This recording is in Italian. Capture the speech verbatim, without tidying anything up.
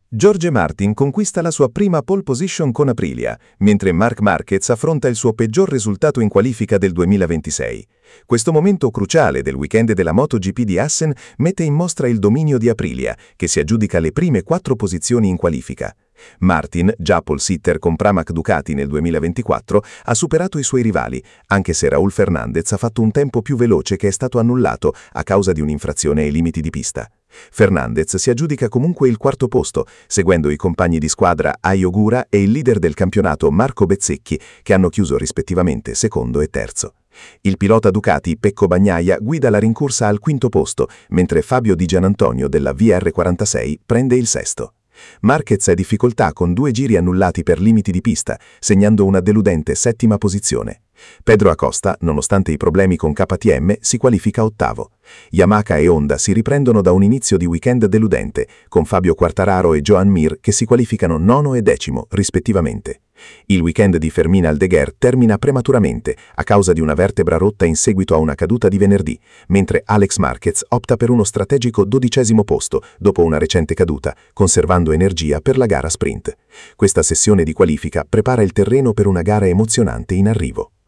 Jorge Martin conquista la sua prima pole position con Aprilia, mentre Marc Marquez affronta il suo peggior risultato in qualifica del duemilaventisei. Questo momento cruciale del weekend della MotoGP di Assen mette in mostra il dominio di Aprilia, che si aggiudica le prime quattro posizioni in qualifica. Martin, già pole sitter con Pramac Ducati nel duemilaventiquattro, ha superato i suoi rivali, anche se Raúl Fernández ha fatto un tempo più veloce che è stato annullato a causa di un'infrazione ai limiti di pista. Fernández si aggiudica comunque il quarto posto, seguendo i compagni di squadra Ai Ogura e il leader del campionato Marco Bezzecchi, che hanno chiuso rispettivamente secondo e terzo. Il pilota Ducati Pecco Bagnaia guida la rincorsa al quinto posto, mentre Fabio Di Gianantonio della V R quarantasei prende il sesto. Marquez è in difficoltà con due giri annullati per limiti di pista, segnando una deludente settima posizione. Pedro Acosta, nonostante i problemi con K T M, si qualifica ottavo. Yamaha e Honda si riprendono da un inizio di weekend deludente, con Fabio Quartararo e Joan Mir che si qualificano nono e decimo, rispettivamente. Il weekend di Fermín Aldeguer termina prematuramente a causa di una vertebra rotta in seguito a una caduta di venerdì, mentre Alex Marquez opta per uno strategico dodicesimo posto dopo una recente caduta, conservando energia per la gara sprint. Questa sessione di qualifica prepara il terreno per una gara emozionante in arrivo.